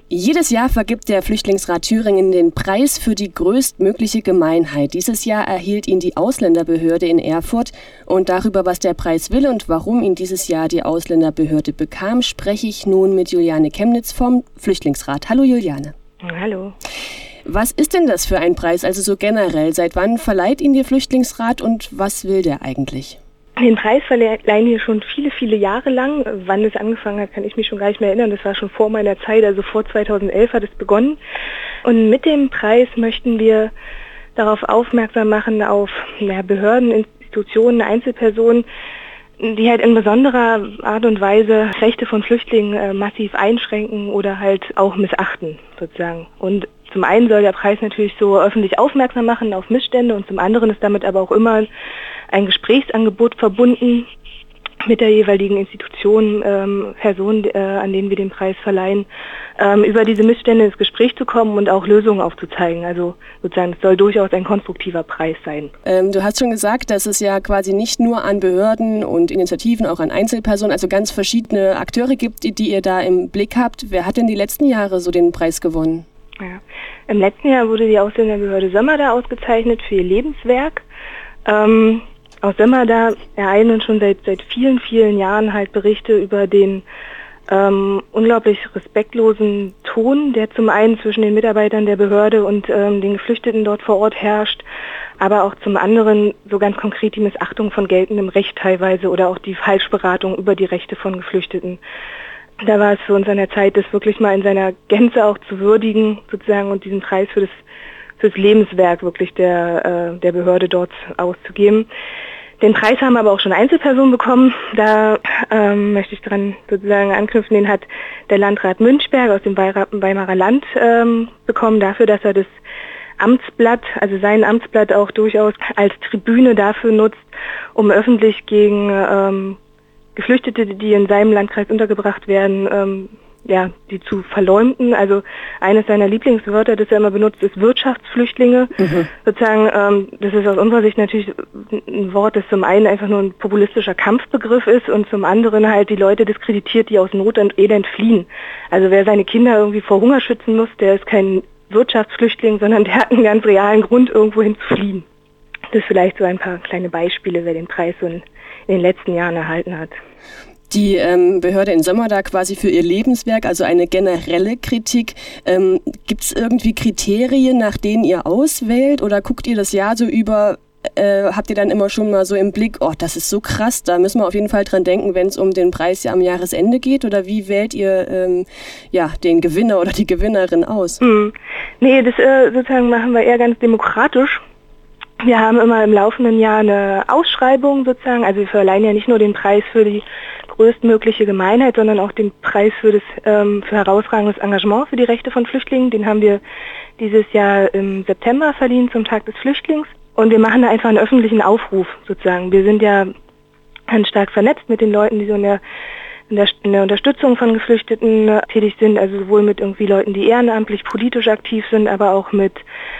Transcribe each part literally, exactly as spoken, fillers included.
Jedes Jahr vergibt der Flüchtlingsrat Thüringen den Preis für die größtmögliche Gemeinheit. Dieses Jahr erhielt ihn die Ausländerbehörde in Erfurt. Und darüber, was der Preis will und warum ihn dieses Jahr die Ausländerbehörde bekam, spreche ich nun mit Juliane Chemnitz vom Flüchtlingsrat. Hallo Juliane. Hallo. Was ist denn das für ein Preis, also so generell? Seit wann verleiht ihn der Flüchtlingsrat und was will der eigentlich? Den Preis verleihen wir schon viele, viele Jahre lang. Wann es angefangen hat, kann ich mich schon gar nicht mehr erinnern. Das war schon vor meiner Zeit, also vor zweitausendelf hat es begonnen. Und mit dem Preis möchten wir darauf aufmerksam machen, auf ja, Behörden, Institutionen, Einzelpersonen, die halt in besonderer Art und Weise Rechte von Flüchtlingen äh, massiv einschränken oder halt auch missachten, sozusagen. Und zum einen soll der Preis natürlich so öffentlich aufmerksam machen auf Missstände und zum anderen ist damit aber auch immer ein Gesprächsangebot verbunden mit der jeweiligen Institution, ähm, Person, äh, an denen wir den Preis verleihen, ähm, über diese Missstände ins Gespräch zu kommen und auch Lösungen aufzuzeigen. Also sozusagen, es soll durchaus ein konstruktiver Preis sein. Ähm, du hast schon gesagt, dass es ja quasi nicht nur an Behörden und Initiativen, auch an Einzelpersonen, also ganz verschiedene Akteure gibt, die, die ihr da im Blick habt. Wer hat denn die letzten Jahre so den Preis gewonnen? Ja. Im letzten Jahr wurde die Ausländerbehörde Sömmerda ausgezeichnet für ihr Lebenswerk. Ähm, aus Sömmerda ereilen uns schon seit, seit vielen, vielen Jahren halt Berichte über den ähm, unglaublich respektlosen Ton, der zum einen zwischen den Mitarbeitern der Behörde und ähm, den Geflüchteten dort vor Ort herrscht, aber auch zum anderen so ganz konkret die Missachtung von geltendem Recht teilweise oder auch die Falschberatung über die Rechte von Geflüchteten. Da war es für uns an der Zeit, das wirklich mal in seiner Gänze auch zu würdigen, sozusagen, und diesen Preis für das, für das Lebenswerk wirklich der, äh, der Behörde dort auszugeben. Den Preis haben aber auch schon Einzelpersonen bekommen. Da ähm, möchte ich dran sozusagen anknüpfen. Den hat der Landrat Münchberg aus dem Weimarer Land ähm, bekommen, dafür, dass er das Amtsblatt, also sein Amtsblatt auch durchaus als Tribüne dafür nutzt, um öffentlich gegen ähm, Geflüchtete, die in seinem Landkreis untergebracht werden, ähm, ja, die zu verleumden. Also eines seiner Lieblingswörter, das er immer benutzt, ist Wirtschaftsflüchtlinge. Mhm. Sozusagen, ähm, das ist aus unserer Sicht natürlich ein Wort, das zum einen einfach nur ein populistischer Kampfbegriff ist und zum anderen halt die Leute diskreditiert, die aus Not und Elend fliehen. Also wer seine Kinder irgendwie vor Hunger schützen muss, der ist kein Wirtschaftsflüchtling, sondern der hat einen ganz realen Grund, irgendwo hin zu fliehen. Das ist vielleicht so ein paar kleine Beispiele, wer den Preis so in in den letzten Jahren erhalten hat. Die ähm, Behörde in Sömmerda quasi für ihr Lebenswerk, also eine generelle Kritik. Ähm, gibt es irgendwie Kriterien, nach denen ihr auswählt oder guckt ihr das Jahr so über, äh, habt ihr dann immer schon mal so im Blick, oh, das ist so krass, da müssen wir auf jeden Fall dran denken, wenn es um den Preis ja am Jahresende geht, oder wie wählt ihr ähm, ja, den Gewinner oder die Gewinnerin aus? Hm. Nee, das äh, sozusagen machen wir eher ganz demokratisch. Wir haben immer im laufenden Jahr eine Ausschreibung sozusagen, also wir verleihen ja nicht nur den Preis für die größtmögliche Gemeinheit, sondern auch den Preis für das ähm, für herausragendes Engagement für die Rechte von Flüchtlingen. Den haben wir dieses Jahr im September verliehen zum Tag des Flüchtlings und wir machen da einfach einen öffentlichen Aufruf sozusagen. Wir sind ja ganz stark vernetzt mit den Leuten, die so in der in der, in der Unterstützung von Geflüchteten äh, tätig sind, also sowohl mit irgendwie Leuten, die ehrenamtlich politisch aktiv sind, aber auch mit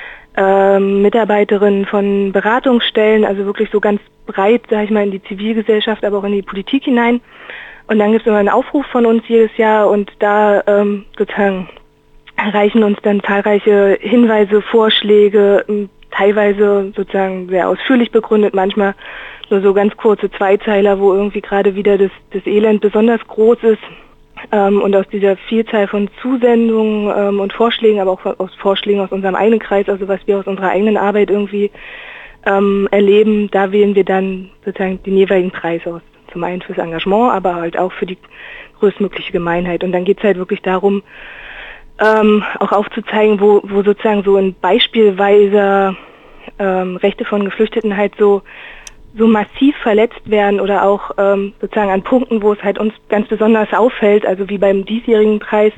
Ähm, Mitarbeiterinnen von Beratungsstellen, also wirklich so ganz breit, sage ich mal, in die Zivilgesellschaft, aber auch in die Politik hinein. Und dann gibt es immer einen Aufruf von uns jedes Jahr und da ähm, sozusagen erreichen uns dann zahlreiche Hinweise, Vorschläge, teilweise sozusagen sehr ausführlich begründet, manchmal nur so ganz kurze Zweizeiler, wo irgendwie gerade wieder das, das Elend besonders groß ist. Ähm, und aus dieser Vielzahl von Zusendungen ähm, und Vorschlägen, aber auch aus Vorschlägen aus unserem eigenen Kreis, also was wir aus unserer eigenen Arbeit irgendwie ähm, erleben, da wählen wir dann sozusagen den jeweiligen Preis aus. Zum einen fürs Engagement, aber halt auch für die größtmögliche Gemeinheit. Und dann geht es halt wirklich darum, ähm, auch aufzuzeigen, wo, wo sozusagen so in beispielweiser ähm, Rechte von Geflüchteten halt so so massiv verletzt werden oder auch ähm, sozusagen an Punkten, wo es halt uns ganz besonders auffällt, also wie beim diesjährigen Preis,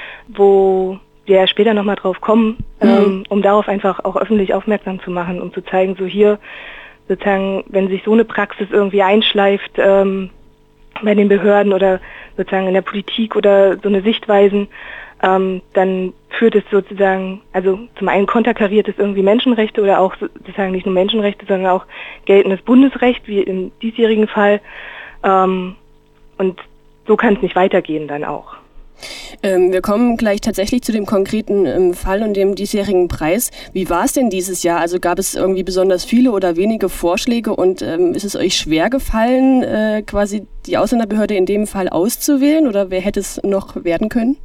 wo wir ja später nochmal drauf kommen, mhm. ähm, um darauf einfach auch öffentlich aufmerksam zu machen, um zu zeigen, so hier sozusagen, wenn sich so eine Praxis irgendwie einschleift ähm, bei den Behörden oder sozusagen in der Politik oder so eine Sichtweisen, ähm, dann führt es sozusagen, also zum einen konterkariert es irgendwie Menschenrechte oder auch sozusagen nicht nur Menschenrechte, sondern auch geltendes Bundesrecht, wie im diesjährigen Fall. Ähm, und so kann es nicht weitergehen dann auch. Ähm, wir kommen gleich tatsächlich zu dem konkreten ähm, Fall und dem diesjährigen Preis. Wie war es denn dieses Jahr? Also gab es irgendwie besonders viele oder wenige Vorschläge und ähm, ist es euch schwer gefallen, äh, quasi die Ausländerbehörde in dem Fall auszuwählen oder wer hätte es noch werden können?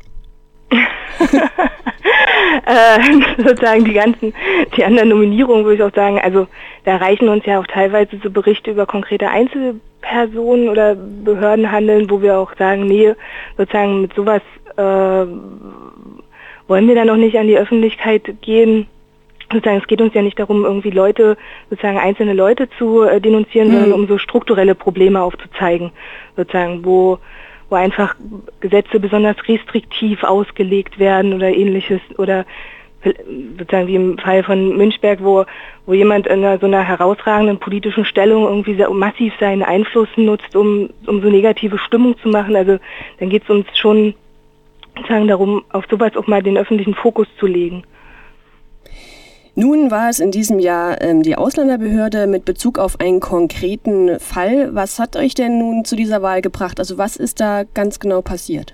äh, sozusagen die ganzen, die anderen Nominierungen würde ich auch sagen, also da reichen uns ja auch teilweise so Berichte über konkrete Einzelpersonen oder Behördenhandeln, wo wir auch sagen, nee, sozusagen mit sowas äh, wollen wir da noch nicht an die Öffentlichkeit gehen. Sozusagen, es geht uns ja nicht darum, irgendwie Leute, sozusagen einzelne Leute zu äh, denunzieren, mhm. sondern um so strukturelle Probleme aufzuzeigen, sozusagen, wo wo einfach Gesetze besonders restriktiv ausgelegt werden oder ähnliches oder sozusagen wie im Fall von Münchberg, wo wo jemand in einer, so einer herausragenden politischen Stellung irgendwie sehr massiv seinen Einfluss nutzt, um um so negative Stimmung zu machen. Also dann geht es uns schon sozusagen darum, auf sowas auch mal den öffentlichen Fokus zu legen. Nun war es in diesem Jahr ähm, die Ausländerbehörde mit Bezug auf einen konkreten Fall. Was hat euch denn nun zu dieser Wahl gebracht? Also was ist da ganz genau passiert?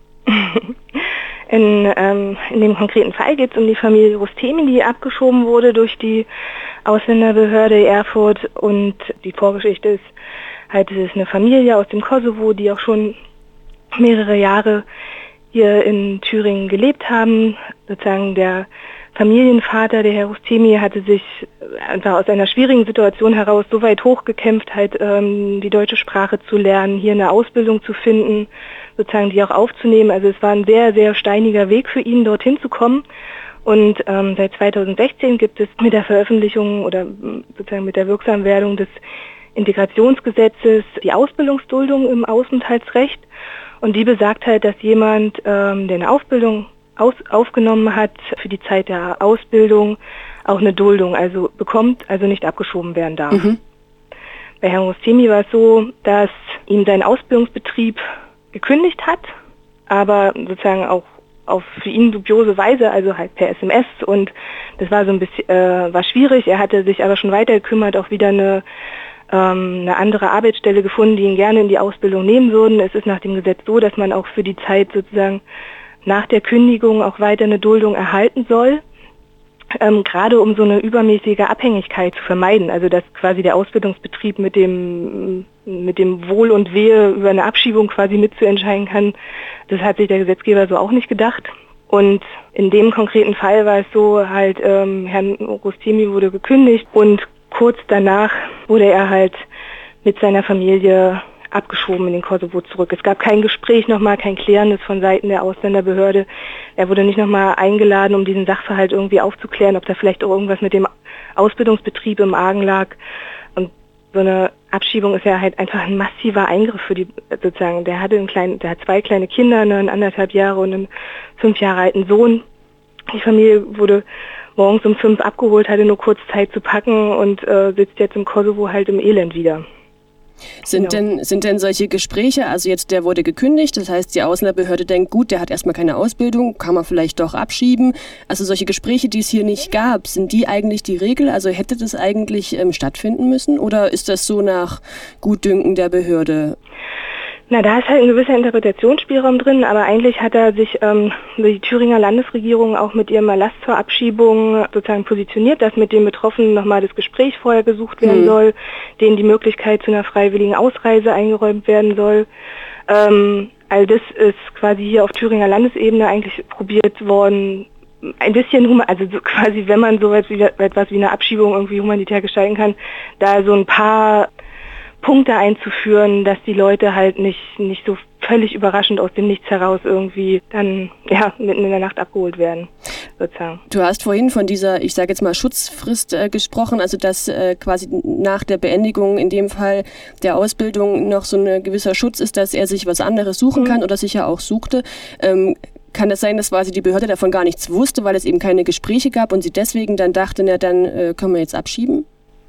In, ähm, in dem konkreten Fall geht es um die Familie Rustemi, die abgeschoben wurde durch die Ausländerbehörde Erfurt. Und die Vorgeschichte ist halt, es ist eine Familie aus dem Kosovo, die auch schon mehrere Jahre hier in Thüringen gelebt haben. Sozusagen der Familienvater, der Herr Rustemi, hatte sich einfach aus einer schwierigen Situation heraus so weit hochgekämpft, halt ähm, die deutsche Sprache zu lernen, hier eine Ausbildung zu finden, sozusagen die auch aufzunehmen. Also es war ein sehr, sehr steiniger Weg für ihn, dorthin zu kommen. Und ähm, seit zweitausendsechzehn gibt es mit der Veröffentlichung oder sozusagen mit der Wirksamwerdung des Integrationsgesetzes die Ausbildungsduldung im Aufenthaltsrecht. Und die besagt halt, dass jemand, ähm, der eine Ausbildung Aus, aufgenommen hat für die Zeit der Ausbildung, auch eine Duldung, also bekommt, also nicht abgeschoben werden darf. Mhm. Bei Herrn Rustemi war es so, dass ihm sein Ausbildungsbetrieb gekündigt hat, aber sozusagen auch auf für ihn dubiose Weise, also halt per S M S, und das war so ein bisschen, äh, war schwierig. Er hatte sich aber schon weiter gekümmert, auch wieder eine ähm, eine andere Arbeitsstelle gefunden, die ihn gerne in die Ausbildung nehmen würden. Es ist nach dem Gesetz so, dass man auch für die Zeit sozusagen nach der Kündigung auch weiter eine Duldung erhalten soll, ähm, gerade um so eine übermäßige Abhängigkeit zu vermeiden. Also dass quasi der Ausbildungsbetrieb mit dem mit dem Wohl und Wehe über eine Abschiebung quasi mitzuentscheiden kann, das hat sich der Gesetzgeber so auch nicht gedacht. Und in dem konkreten Fall war es so, halt ähm, Herrn Rustemi wurde gekündigt und kurz danach wurde er halt mit seiner Familie abgeschoben in den Kosovo zurück. Es gab kein Gespräch nochmal, kein Klärendes von Seiten der Ausländerbehörde. Er wurde nicht nochmal eingeladen, um diesen Sachverhalt irgendwie aufzuklären, ob da vielleicht auch irgendwas mit dem Ausbildungsbetrieb im Argen lag. Und so eine Abschiebung ist ja halt einfach ein massiver Eingriff für die, sozusagen, der hatte einen kleinen, der hat zwei kleine Kinder, einen anderthalb Jahre und einen fünf Jahre alten Sohn. Die Familie wurde morgens um fünf abgeholt, hatte nur kurz Zeit zu packen und äh, sitzt jetzt im Kosovo halt im Elend wieder. Sind, genau. denn, sind denn solche Gespräche, also jetzt der wurde gekündigt, das heißt die Ausländerbehörde denkt, gut, der hat erstmal keine Ausbildung, kann man vielleicht doch abschieben. Also solche Gespräche, die es hier nicht gab, sind die eigentlich die Regel? Also hätte das eigentlich ähm, stattfinden müssen oder ist das so nach Gutdünken der Behörde? Na, da ist halt ein gewisser Interpretationsspielraum drin, aber eigentlich hat er sich ähm, die Thüringer Landesregierung auch mit ihrem Erlass zur Abschiebung sozusagen positioniert, dass mit den Betroffenen nochmal das Gespräch vorher gesucht werden mhm. soll, denen die Möglichkeit zu einer freiwilligen Ausreise eingeräumt werden soll. Ähm, all das ist quasi hier auf Thüringer Landesebene eigentlich probiert worden, ein bisschen, also so quasi, wenn man so etwas wie, etwas wie eine Abschiebung irgendwie humanitär gestalten kann, da so ein paar Punkte einzuführen, dass die Leute halt nicht nicht so völlig überraschend aus dem Nichts heraus irgendwie dann ja mitten in der Nacht abgeholt werden, sozusagen. Du hast vorhin von dieser, ich sage jetzt mal, Schutzfrist äh, gesprochen, also dass äh, quasi nach der Beendigung in dem Fall der Ausbildung noch so ein gewisser Schutz ist, dass er sich was anderes suchen mhm. kann oder sich ja auch suchte. Ähm, Kann es sein, dass quasi die Behörde davon gar nichts wusste, weil es eben keine Gespräche gab und sie deswegen dann dachte, na dann äh, können wir jetzt abschieben?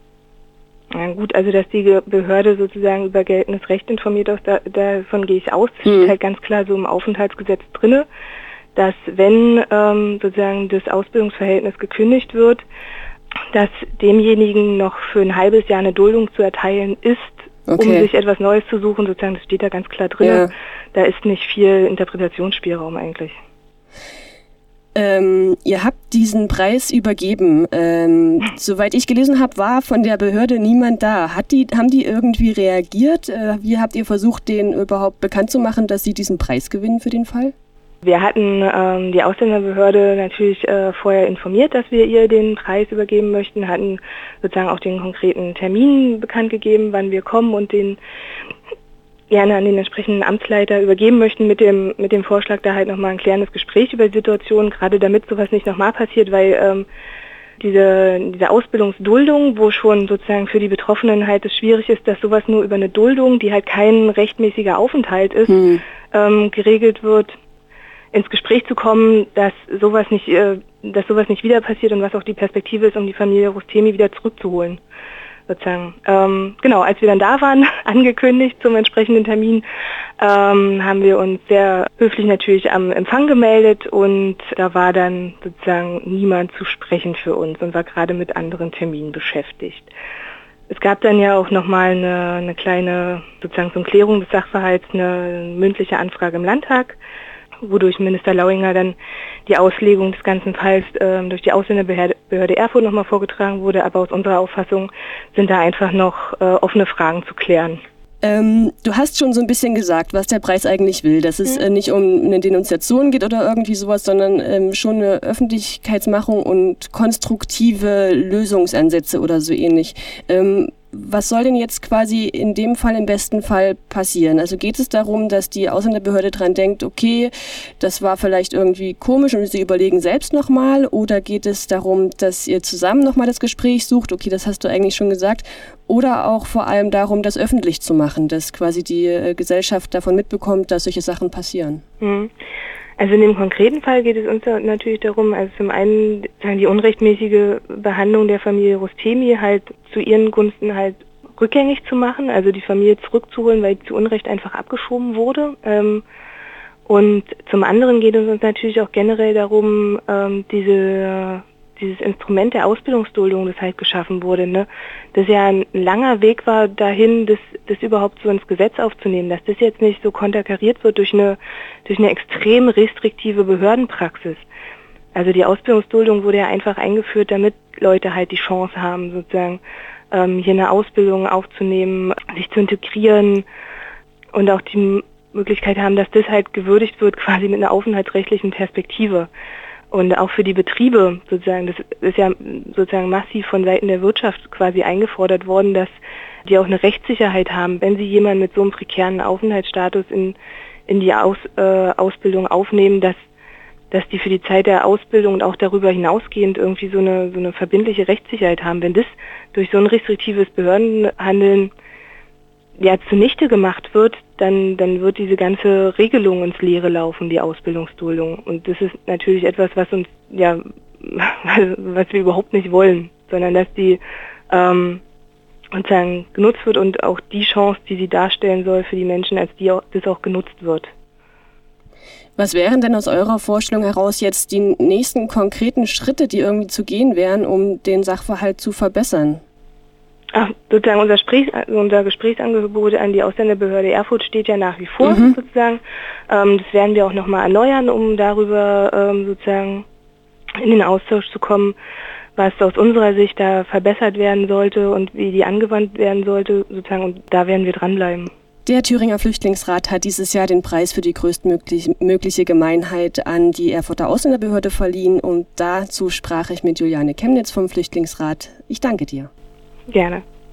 Ja gut, also dass die Behörde sozusagen über geltendes Recht informiert ist, da, davon gehe ich aus. Das hm. steht halt ganz klar so im Aufenthaltsgesetz drinne, dass wenn ähm, sozusagen das Ausbildungsverhältnis gekündigt wird, dass demjenigen noch für ein halbes Jahr eine Duldung zu erteilen ist, okay. um sich etwas Neues zu suchen, sozusagen, das steht da ganz klar drin. Ja. Da ist nicht viel Interpretationsspielraum eigentlich. Ähm, ihr habt diesen Preis übergeben. Ähm, soweit ich gelesen habe, war von der Behörde niemand da. Hat die, haben die irgendwie reagiert? Äh, wie habt ihr versucht, denen überhaupt bekannt zu machen, dass sie diesen Preis gewinnen für den Fall? Wir hatten ähm, die Ausländerbehörde natürlich äh, vorher informiert, dass wir ihr den Preis übergeben möchten, hatten sozusagen auch den konkreten Termin bekannt gegeben, wann wir kommen und den gerne an den entsprechenden Amtsleiter übergeben möchten mit dem mit dem Vorschlag, da halt nochmal ein klärendes Gespräch über die Situation, gerade damit sowas nicht nochmal passiert, weil ähm, diese, diese Ausbildungsduldung, wo schon sozusagen für die Betroffenen halt es schwierig ist, dass sowas nur über eine Duldung, die halt kein rechtmäßiger Aufenthalt ist, hm. ähm, geregelt wird, ins Gespräch zu kommen, dass sowas nicht, äh, dass sowas nicht wieder passiert und was auch die Perspektive ist, um die Familie Rustemi wieder zurückzuholen. Sozusagen. Ähm, genau, als wir dann da waren, angekündigt zum entsprechenden Termin, ähm, haben wir uns sehr höflich natürlich am Empfang gemeldet und da war dann sozusagen niemand zu sprechen für uns und war gerade mit anderen Terminen beschäftigt. Es gab dann ja auch nochmal eine, eine kleine, sozusagen zur Klärung des Sachverhalts, eine mündliche Anfrage im Landtag, wodurch Minister Lauinger dann die Auslegung des ganzen Falls äh, durch die Ausländerbehörde Behörde Erfurt nochmal vorgetragen wurde. Aber aus unserer Auffassung sind da einfach noch äh, offene Fragen zu klären. Ähm, du hast schon so ein bisschen gesagt, was der Preis eigentlich will, dass es mhm. äh, nicht um eine Denunziation geht oder irgendwie sowas, sondern ähm, schon eine Öffentlichkeitsmachung und konstruktive Lösungsansätze oder so ähnlich. Ähm, Was soll denn jetzt quasi in dem Fall im besten Fall passieren? Also geht es darum, dass die Ausländerbehörde dran denkt, okay, das war vielleicht irgendwie komisch und sie überlegen selbst nochmal? Oder geht es darum, dass ihr zusammen nochmal das Gespräch sucht? Okay, das hast du eigentlich schon gesagt. Oder auch vor allem darum, das öffentlich zu machen, dass quasi die äh, Gesellschaft davon mitbekommt, dass solche Sachen passieren? Mhm. Also in dem konkreten Fall geht es uns natürlich darum, also zum einen die unrechtmäßige Behandlung der Familie Rustemi halt zu ihren Gunsten halt rückgängig zu machen, also die Familie zurückzuholen, weil zu Unrecht einfach abgeschoben wurde. Und zum anderen geht es uns natürlich auch generell darum, diese dieses Instrument der Ausbildungsduldung, das halt geschaffen wurde, ne, das ja ein langer Weg war dahin, das, das überhaupt so ins Gesetz aufzunehmen, dass das jetzt nicht so konterkariert wird durch eine, durch eine extrem restriktive Behördenpraxis. Also die Ausbildungsduldung wurde ja einfach eingeführt, damit Leute halt die Chance haben, sozusagen ähm, hier eine Ausbildung aufzunehmen, sich zu integrieren und auch die Möglichkeit haben, dass das halt gewürdigt wird, quasi mit einer aufenthaltsrechtlichen Perspektive. Und auch für die Betriebe sozusagen, das ist ja sozusagen massiv von Seiten der Wirtschaft quasi eingefordert worden, dass die auch eine Rechtssicherheit haben, wenn sie jemanden mit so einem prekären Aufenthaltsstatus in, in die Aus, äh, Ausbildung aufnehmen, dass, dass die für die Zeit der Ausbildung und auch darüber hinausgehend irgendwie so eine, so eine verbindliche Rechtssicherheit haben. Wenn das durch so ein restriktives Behördenhandeln ja zunichte gemacht wird, dann, dann wird diese ganze Regelung ins Leere laufen, die Ausbildungsduldung. Und das ist natürlich etwas, was uns, ja, was wir überhaupt nicht wollen, sondern dass die ähm, sozusagen genutzt wird und auch die Chance, die sie darstellen soll für die Menschen, als die auch, das auch genutzt wird. Was wären denn aus eurer Vorstellung heraus jetzt die nächsten konkreten Schritte, die irgendwie zu gehen wären, um den Sachverhalt zu verbessern? Ach, sozusagen unser, Sprech, unser Gesprächsangebot an die Ausländerbehörde Erfurt steht ja nach wie vor, mhm. sozusagen. Ähm, das werden wir auch nochmal erneuern, um darüber ähm, sozusagen in den Austausch zu kommen, was aus unserer Sicht da verbessert werden sollte und wie die angewandt werden sollte, sozusagen. Und da werden wir dranbleiben. Der Thüringer Flüchtlingsrat hat dieses Jahr den Preis für die größtmögliche Gemeinheit an die Erfurter Ausländerbehörde verliehen. Und dazu sprach ich mit Juliane Chemnitz vom Flüchtlingsrat. Ich danke dir. Gerne.